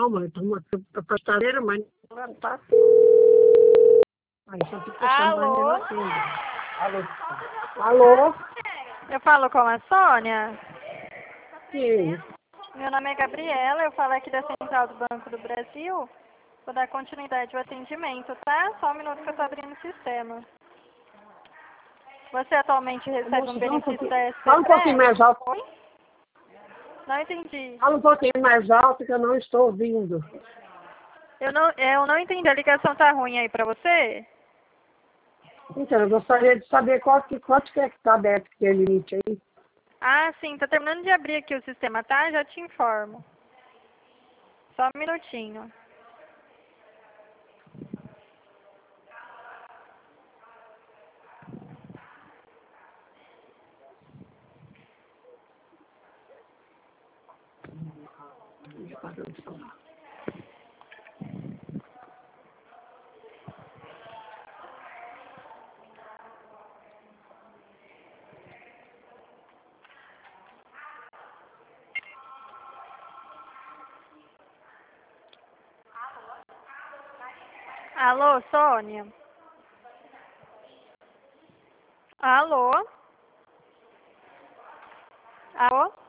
Não, mãe, estou uma pastadeira, mas não está. Aí só fica Alô? Alô? Alô? Eu falo com a Sônia? Sim. Meu nome é Gabriela, eu falo aqui da Central do Banco do Brasil. Vou dar continuidade ao atendimento, tá? Só um minuto que eu estou abrindo o sistema. Você atualmente recebe um benefício da SPP? Fala um pouquinho mais alto. Oi? Não entendi. Fala um pouquinho mais alto que eu não estou ouvindo. Eu não entendi. A ligação tá ruim aí pra você? Então, eu gostaria de saber quanto que é que está aberto aquele limite aí. Ah, sim. Tá terminando de abrir aqui o sistema, tá? Já te informo. Só um minutinho. Alô, Sônia? Alô? Alô?